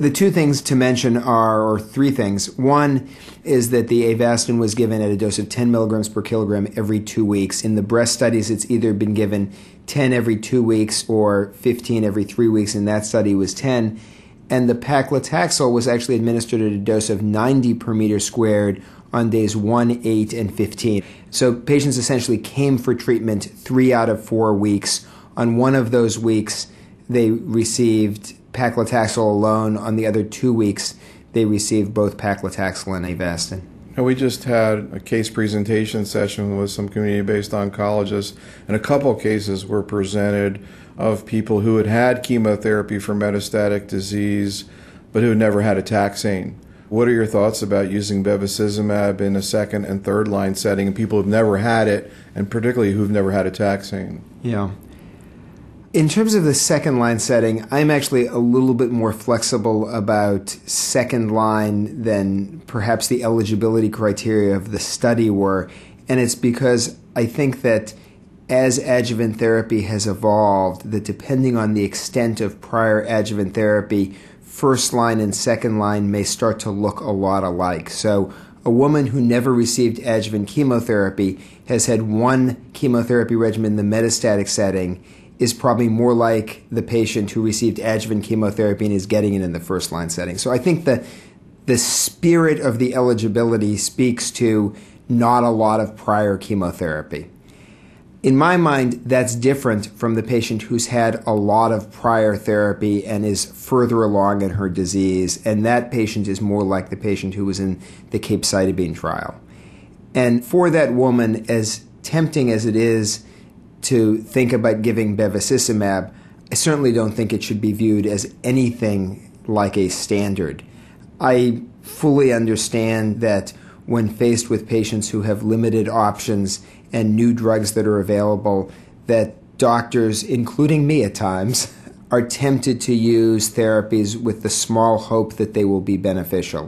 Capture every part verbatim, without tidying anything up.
The two things to mention are, or three things. One is that the Avastin was given at a dose of ten milligrams per kilogram every two weeks. In the breast studies, it's either been given ten every two weeks or fifteen every three weeks. In that study, it was ten. And the paclitaxel was actually administered at a dose of ninety per meter squared on days one, eight, and fifteen. So patients essentially came for treatment three out of four weeks. On one of those weeks, they received paclitaxel alone. On the other two weeks, they received both paclitaxel and Avastin. And we just had a case presentation session with some community-based oncologists, and a couple of cases were presented of people who had had chemotherapy for metastatic disease, but who had never had a taxane. What are your thoughts about using bevacizumab in a second and third line setting in people who've never had it, and particularly who've never had a taxane? Yeah. In terms of the second line setting, I'm actually a little bit more flexible about second line than perhaps the eligibility criteria of the study were. And it's because I think that as adjuvant therapy has evolved, that depending on the extent of prior adjuvant therapy, first line and second line may start to look a lot alike. So a woman who never received adjuvant chemotherapy has had one chemotherapy regimen in the metastatic setting is probably more like the patient who received adjuvant chemotherapy and is getting it in the first line setting. So I think that the spirit of the eligibility speaks to not a lot of prior chemotherapy. In my mind, that's different from the patient who's had a lot of prior therapy and is further along in her disease, and that patient is more like the patient who was in the capecitabine trial. And for that woman, as tempting as it is to think about giving bevacizumab, I certainly don't think it should be viewed as anything like a standard. I fully understand that when faced with patients who have limited options and new drugs that are available, that doctors, including me at times, are tempted to use therapies with the small hope that they will be beneficial.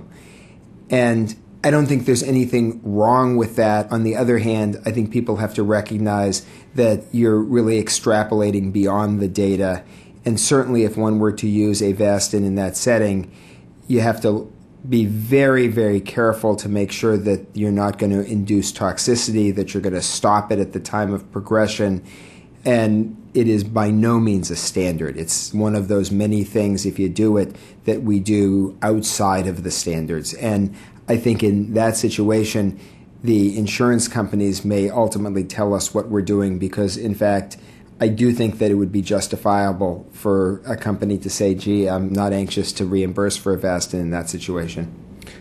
And I don't think there's anything wrong with that. On the other hand, I think people have to recognize that you're really extrapolating beyond the data. And certainly if one were to use Avastin in that setting, you have to be very, very careful to make sure that you're not going to induce toxicity, that you're going to stop it at the time of progression. And it is by no means a standard. It's one of those many things, if you do it, that we do outside of the standards. And I think in that situation, the insurance companies may ultimately tell us what we're doing because, in fact, I do think that it would be justifiable for a company to say, gee, I'm not anxious to reimburse for Avastin in that situation.